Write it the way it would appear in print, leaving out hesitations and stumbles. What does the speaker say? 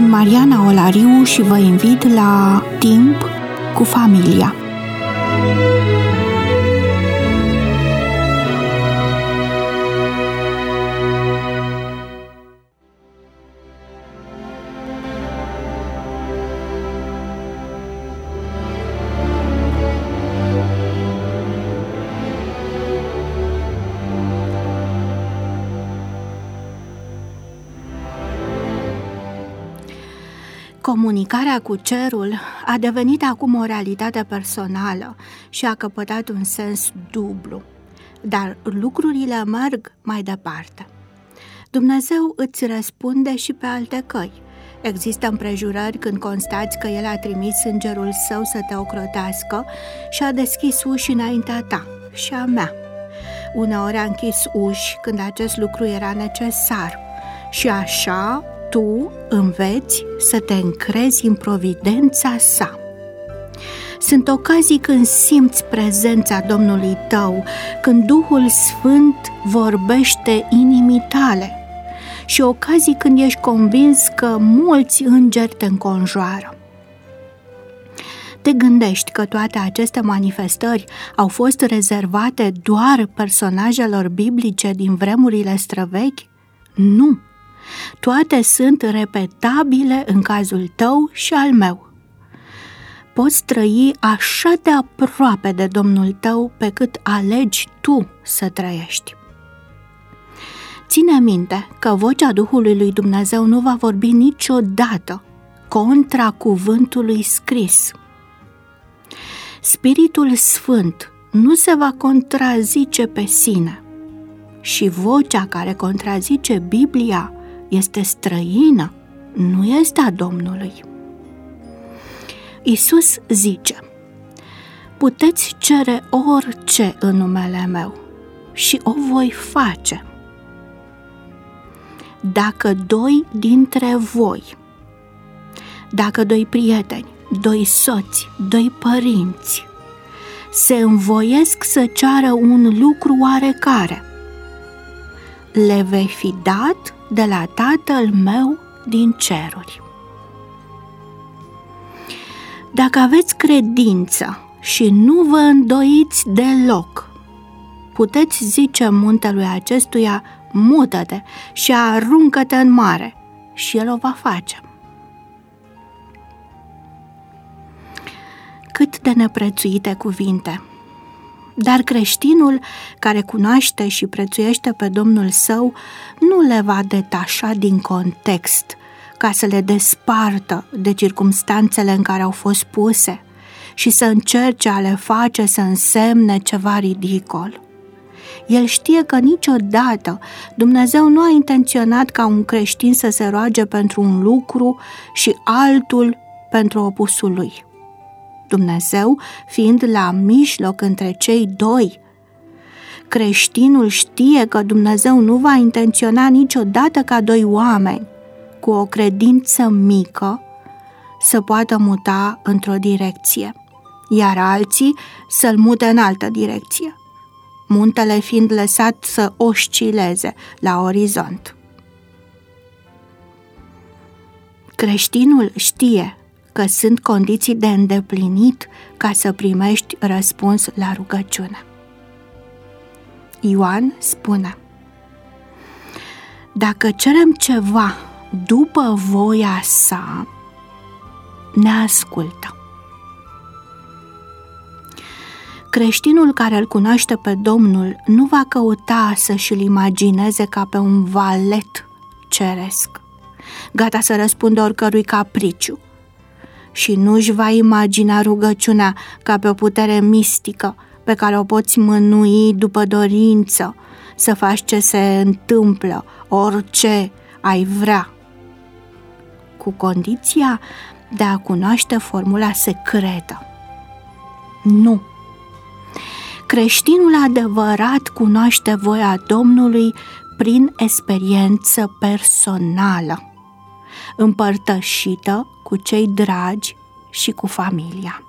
Sunt Mariana Olariu și vă invit la Timp cu familia. Comunicarea cu cerul a devenit acum o realitate personală și a căpătat un sens dublu, dar lucrurile merg mai departe. Dumnezeu îți răspunde și pe alte căi. Există împrejurări când constați că El a trimis îngerul Său să te ocrotească și a deschis uși înaintea ta și a mea. Uneori a închis uși când acest lucru era necesar și așa tu înveți să te încrezi în providența Sa. Sunt ocazii când simți prezența Domnului tău, când Duhul Sfânt vorbește inimii tale și ocazii când ești convins că mulți îngeri te înconjoară. Te gândești că toate aceste manifestări au fost rezervate doar personajelor biblice din vremurile străvechi? Nu! Toate sunt repetabile în cazul tău și al meu. Poți trăi așa de aproape de Domnul tău pe cât alegi tu să trăiești. Ține minte că vocea Duhului lui Dumnezeu nu va vorbi niciodată contra cuvântului scris. Spiritul Sfânt nu se va contrazice pe sine și vocea care contrazice Biblia este străină, nu este a Domnului. Iisus zice: puteți cere orice în numele meu și o voi face. Dacă doi dintre voi, dacă doi prieteni, doi soți, doi părinți se învoiesc să ceară un lucru oarecare, le vei fi dat de la Tatăl meu din ceruri. Dacă aveți credință și nu vă îndoiți deloc, puteți zice muntelui acestuia: mută-te și aruncă-te în mare, și el o va face. Cât de neprețuite cuvinte! Dar creștinul care cunoaște și prețuiește pe Domnul său nu le va detașa din context ca să le despartă de circumstanțele în care au fost puse și să încerce a le face să însemne ceva ridicol. El știe că niciodată Dumnezeu nu a intenționat ca un creștin să se roage pentru un lucru și altul pentru opusul lui. Dumnezeu fiind la mijloc între cei doi. Creștinul știe că Dumnezeu nu va intenționa niciodată ca doi oameni cu o credință mică să poată muta într-o direcție, iar alții să-l mute în altă direcție, muntele fiind lăsat să oscileze la orizont. Creștinul știe că sunt condiții de îndeplinit ca să primești răspuns la rugăciune. Ioan spune: dacă cerem ceva după voia Sa, ne ascultă. Creștinul care îl cunoaște pe Domnul nu va căuta să și-l imagineze ca pe un valet ceresc, gata să răspundă oricărui capriciu, și nu își va imagina rugăciunea ca pe o putere mistică pe care o poți mânui după dorință, să faci ce se întâmplă, orice ai vrea, cu condiția de a cunoaște formula secretă. Nu! Creștinul adevărat cunoaște voia Domnului prin experiență personală, împărtășită cu cei dragi și cu familia.